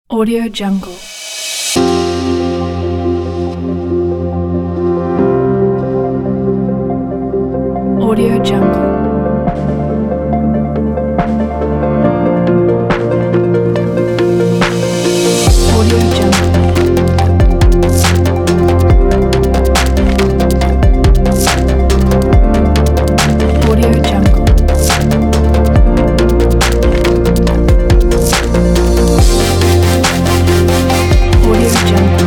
Audio Jungle. Audio Jungle. Audio Jungle. Audio Jungle. Audio Jungle.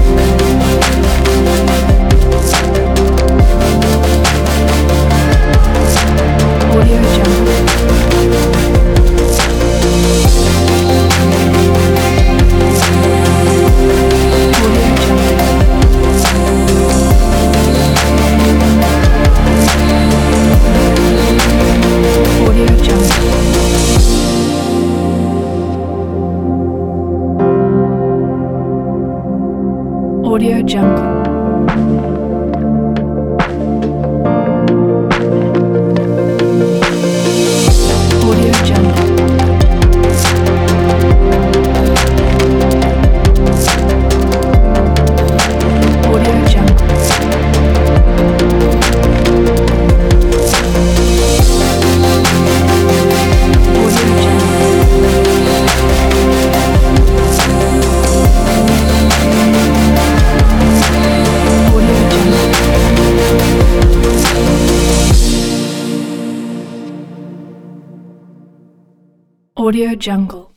Audio Jungle. Audio Jungle. Audio Jungle. Audio Jungle. Audio Jungle. Audio Jungle. Audio Jungle. Audio Jungle. Audio Jungle.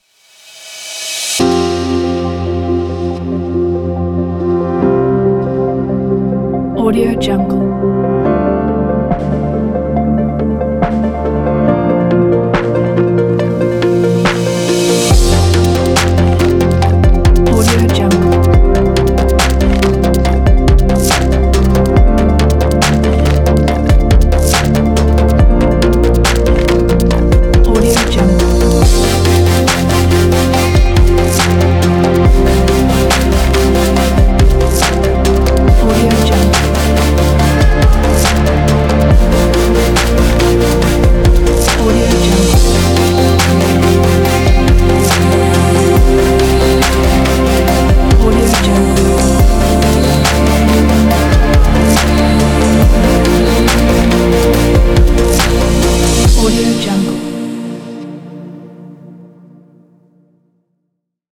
Audio Jungle.